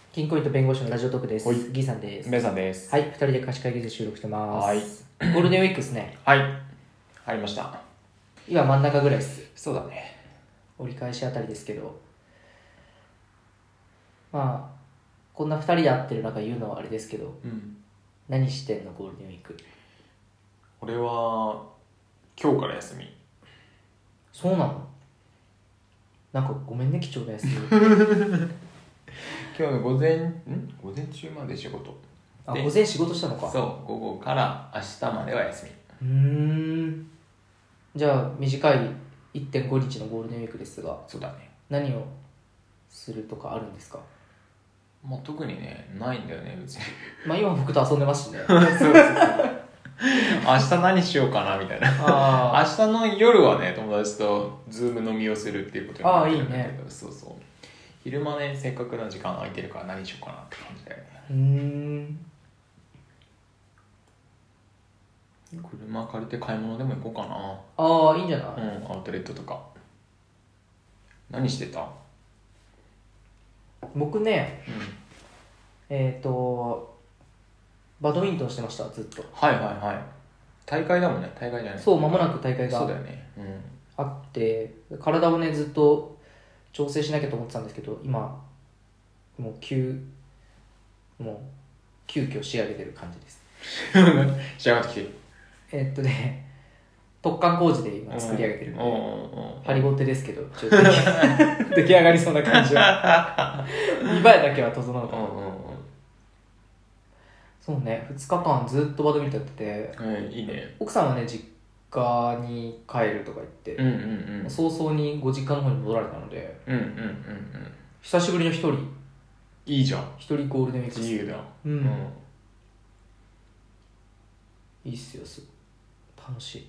金庫員と弁護士のラジオトークです。 はいギーさんです。 メイさんです。 はい、2人で貸し会議で収録してます。 はい。 ゴールデンウィークですね。 はい。入りました。 今真ん中ぐらいです。 そうだね。 折り返しあたりですけど。まあ、こんな2人で会ってる中言うのはあれですけど、何してんのゴールデンウィーク。 俺は、今日から休み。 そうなの？なんかごめんね、貴重な休み。 今日の午前中まで仕事。 あ、午前仕事したのか。 そう、午後から明日までは休み。 じゃあ、短い 1.5 日のゴールデンウィークですが、 そうだね。 何をするとかあるんですか？ まあ、特にね、ないんだよね、別に。 まあ今僕と遊んでますしね。 そう。明日何しようかな、みたいな。 あ明日の夜はね、友達とズーム飲みをするっていうことになってるんだけど、 いいね。 そうそう。昼間ね、せっかくの時間空いてるから何しようかなって感じだよね。車借りて買い物でも行こうかな。 ああ、いいんじゃない？ アウトレットとか。何してた？ 僕ね、バドミントンしてました、ずっと。 はい。大会だもんね、大会じゃない。 そう、間もなく大会がそうだよね。 あって、体をね、ずっと調整しなきゃと思ってたんですけど、今、もう急遽仕上げてる感じです。 仕上がってきてる。 突貫工事で今作り上げてるんで、ハリボテですけど、ちょっと出来上がりそうな感じは。見栄えだけは整うかな。そうね、2日間ずっとバドミントンやってて、 いいね。 奥さんはね、実家に帰るとか言って、早々にご実家の方に戻られたので、久しぶりの一人。 いいじゃん。 一人ゴールデンウィーク自由だ。 いいっすよ、楽しい。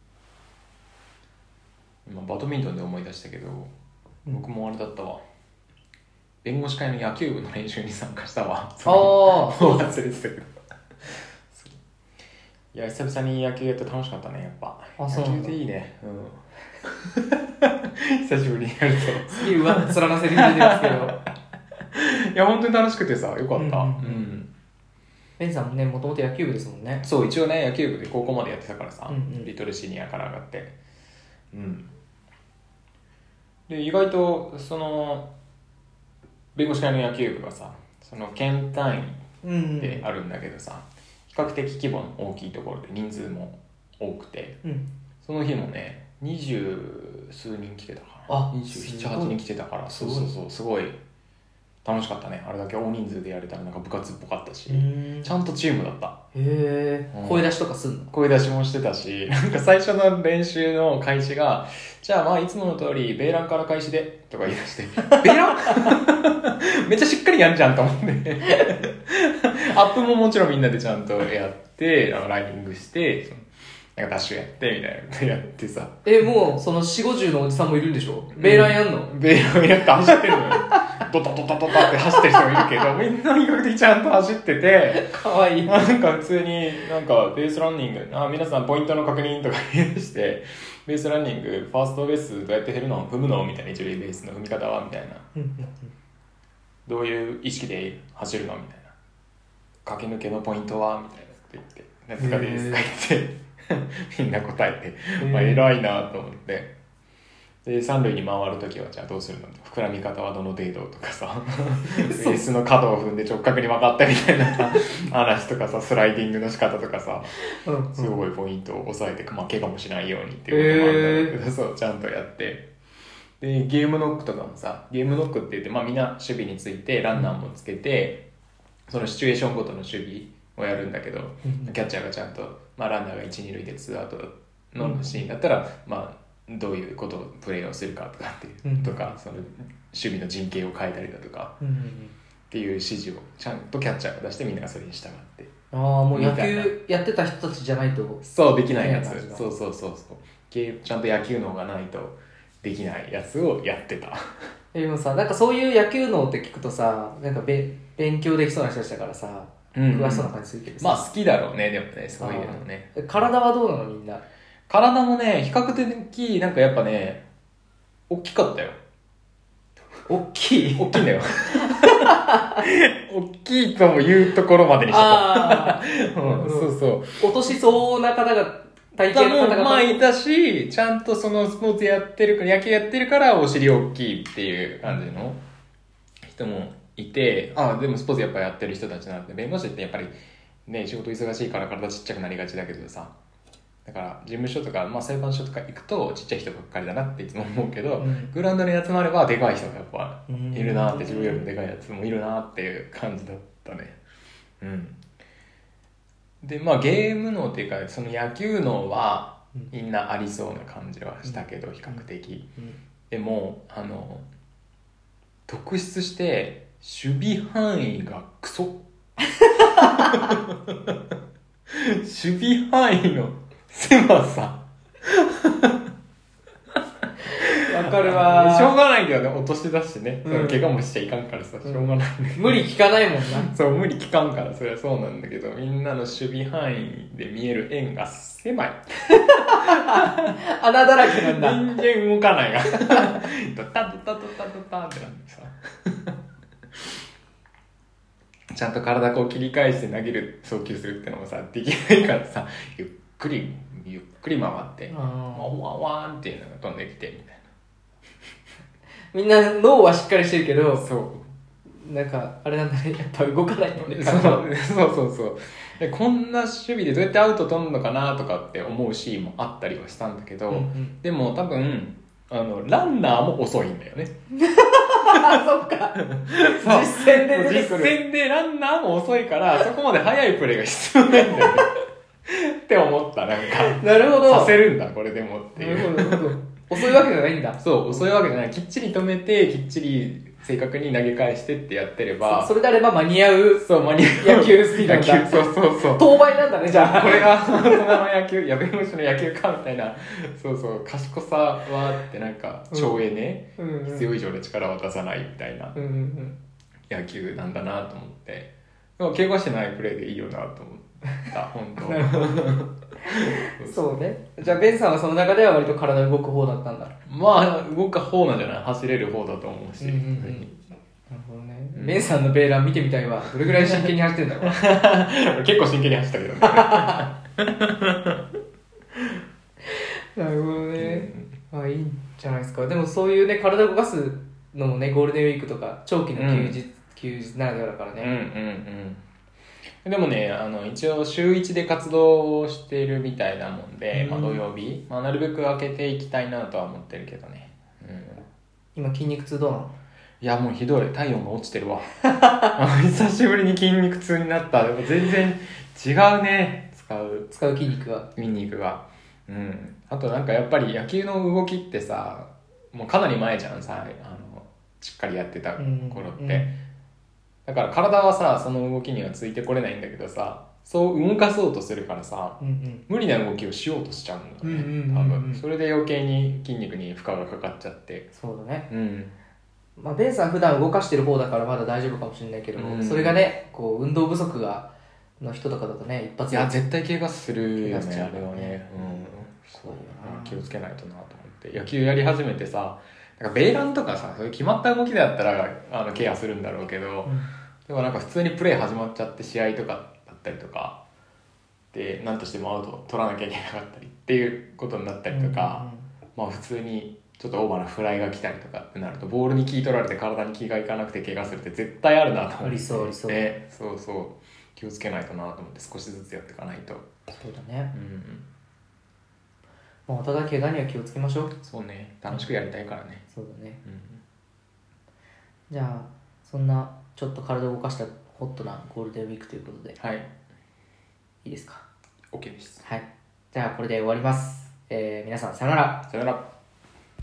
今バドミントンで思い出したけど、僕もあれだったわ。弁護士会の野球部の練習に参加したわ。もう忘れてたけど。いや、久々に野球やって楽しかったね、やっぱ。野球っていいね。久しぶりにやると。 すげえ上っ面なセリフ出てますけど。 いや、本当に楽しくてさ、よかった。 ベンさんもね、もともと野球部ですもんね。 そう、一応ね、野球部で高校までやってたからさ、リトルシニアから上がって。で、意外と、弁護士会の野球部がさ、県単位であるんだけどさ、比較的規模の大きいところで人数も多くて、その日もね、20数人来てたかな。27、8人来てたから、そう、すごい楽しかったね。あれだけ大人数でやれたらなんか部活っぽかったし、ちゃんとチームだった。 声出しとかすんの？ 声出しもしてたし、なんか最初の練習の開始が、じゃあまあいつもの通り、ベーランから開始で、とか言い出して、ベーランめっちゃしっかりやんじゃんと思って。アップももちろんみんなでちゃんとやって、ランニングして、なんかダッシュやって、みたいなことやってさ。 もう、その4、50のおじさんもいるんでしょ？ベーランやんの？ ベーランやって走ってるのよ。ドタドタドタって走ってる人もいるけど、みんな比較的ちゃんと走ってて、 かわいい。 なんか普通に、なんかベースランニング、皆さんポイントの確認とか言い出して、ベースランニング、ファーストベースどうやって踏むのみたいな、一塁ベースの踏み方はみたいな。どういう意識で走るのみたいな。駆け抜けのポイントはみたいなって言って、なんとかですか言って、みんな答えて、偉いなと思って。で、三塁に回るときはじゃあどうするの？膨らみ方はどの程度とかさ、ベースの角を踏んで直角に曲がったみたいな話とかさ、スライディングの仕方とかさ、すごいポイントを押さえて、怪我もしないようにっていうこともあるんだけど、そう、ちゃんとやって。で、ゲームノックとかもさ、ゲームノックって言って、みんな守備について、ランナーもつけて、そのシチュエーションごとの守備をやるんだけど、キャッチャーがちゃんと、ランナーが1、2塁で2アウトのシーンだったら、どういうことをプレーをするかとかっていうとか、その守備の陣形を変えたりだとかっていう指示をちゃんとキャッチャーが出してみんながそれに従って、 もう野球やってた人たちじゃないとそうできないやつ、そうちゃんと野球脳がないとできないやつをやってた。 でもさ、なんかそういう野球脳って聞くとさ、なんか勉強できそうな人たちだからさ、詳しそうな感じするけどさ、 好きだろうね。でもね、そういうのね。 体はどうなのみんな？ 体もね、比較的なんかやっぱね、大きかったよ。 大きい大きいんだよ大きいとも言うところまでにしとこう、そうそう落としそうな方が体型の方がまあいたし、ちゃんとそのスポーツやってるから、野球やってるからお尻大きいっていう感じの人もいて、でもスポーツやっぱやってる人たちなんで、弁護士ってやっぱりね、仕事忙しいから体ちっちゃくなりがちだけどさ、だから事務所とか、裁判所とか行くとちっちゃい人ばっかりだなっていつも思うけど、グラウンドに集まればでかい人がやっぱいるなって、自分よりもでかいやつもいるなっていう感じだったね。でゲーム脳っていうかその野球脳はみんなありそうな感じはしたけど、比較的、でも特筆して守備範囲がクソ守備範囲の狭さわかるわ。 しょうがないけどね、落としだしね、怪我もしちゃいかんからさ、しょうがない、 無理聞かないもんなそう、無理聞かんからそれはそうなんだけど、みんなの守備範囲で見える円が狭い穴だらけなんだ。 人間動かないがドタドタドタドタってなんでさちゃんと体こう切り返して投げる送球するってのもさできないからさ、ゆっくり回ってワンワンっていうのが飛んできてみたいな。 みんな脳はしっかりしてるけど、 そうなんかあれなんだね、やっぱ動かないもんね。 そうで、こんな守備でどうやってアウト取るのかなとかって思うシーンもあったりはしたんだけど、でも多分ランナーも遅いんだよねそっか実践で出てくる。 実践でランナーも遅いからそこまで速いプレーが必要ないんだよねって思った。なんかなるほど、 させるんだこれでもっていう。 なるほど遅いわけじゃないんだ。 そう遅いわけじゃない、きっちり止めてきっちり正確に投げ返してってやってれば、 それであれば間に合う野球スピードなんだ。 そう当倍なんだね、じゃあこれが大人の野球、弁護士の野球かみたいな、賢さはあって、なんか超えね、必要以上の力は出さないみたいな野球なんだなと思って、でも怪我してないプレーでいいよなと思った本当。 なるほどそうね。じゃあベンさんはその中では割と体動く方だったんだ。 動く方なんじゃない、走れる方だと思うし、 なるほどね。ベンさんのベーラン見てみたいわ。どれぐらい真剣に走ってんだろう結構真剣に走ったけどねなるほどね、いいんじゃないですか。でもそういうね、体を動かすのもね、ゴールデンウィークとか長期の休日ならではだからね。 でもね、一応週1で活動をしているみたいなもんで、土曜日、なるべく開けていきたいなとは思ってるけどね。 今筋肉痛どうなの？ いやもうひどい、体温が落ちてるわ久しぶりに筋肉痛になった。でも全然違うね、 使う筋肉が。 あとなんかやっぱり野球の動きってさ、もうかなり前じゃんさ、しっかりやってた頃って、だから体はさその動きにはついてこれないんだけどさ、そう動かそうとするからさ、無理な動きをしようとしちゃうんだよね、多分。それで余計に筋肉に負荷がかかっちゃって。 そうだね。ベンさん普段動かしてる方だからまだ大丈夫かもしれないけど、それがね、こう運動不足の人とかだとね、一発で。 いや絶対怪我するよね、あれはね。 そう気をつけないとなと思って。野球やり始めてさ、なんかベーランとかさ、そういう決まった動きだったらケアするんだろうけど、でもなんか普通にプレー始まっちゃって試合とかだったりとかで、何としてもアウト取らなきゃいけなかったりっていうことになったりとか、普通にちょっとオーバーなフライが来たりとかってなると、ボールに気取られて体に気がいかなくて怪我するって絶対あるなと思って。 ありそう。 そう気をつけないとなと思って、少しずつやっていかないと。 そうだね。お互い怪我には気をつけましょう。 そうね、楽しくやりたいからね。 そうだね。じゃあそんなちょっと体を動かしたホットなゴールデンウィークということで、いいですか？ OK です。 はい。じゃあこれで終わります。皆さんさよなら。 さよなら。